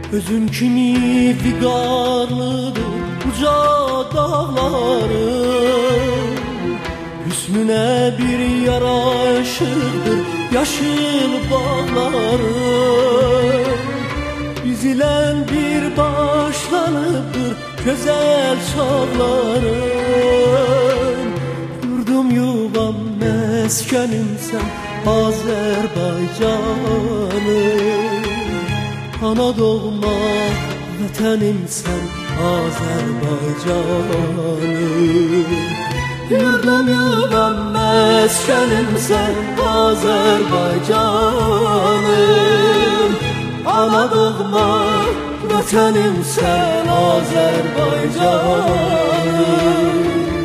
Özün kimi viqarlıdır uca dağlarım, hüsnüne bir yaraşırdır yaşıl bağlarım. Biz ile bir başlanıbdır güzel çağlarım. Yurdum yuvam meskenim sen Azerbaycanım. Ana doğma vətənim sən Azərbaycanım. Yurdum yuvam məskənim sən Azərbaycanım. Ana doğma vətənim sən Azərbaycanım.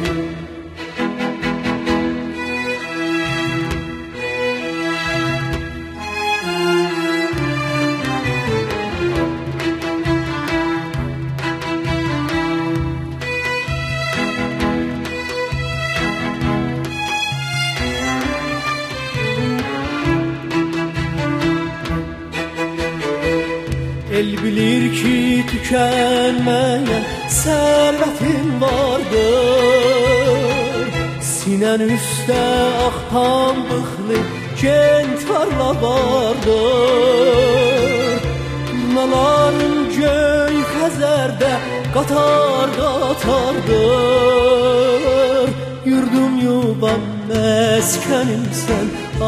El bilir ki tükenmeyen servetin vardır. Sinen üstte ak pambıklı kent tarla vardır. Turnaların göy Xəzərdə qatar qatardır. Yurdum yuvam meskenim sen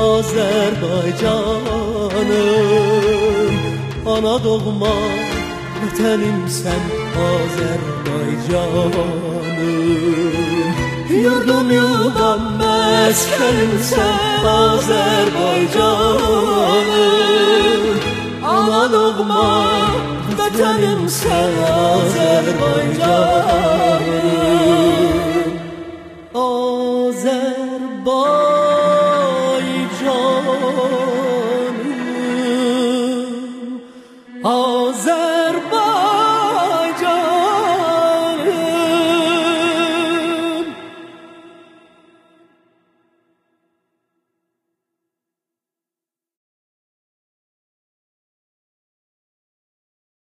Azerbaycanım. Ana doğma vətənim sən Azərbaycanım. Yurdum yuvam məskənim sən Azərbaycanım. Ana doğma vətənim sən Azərbaycanım.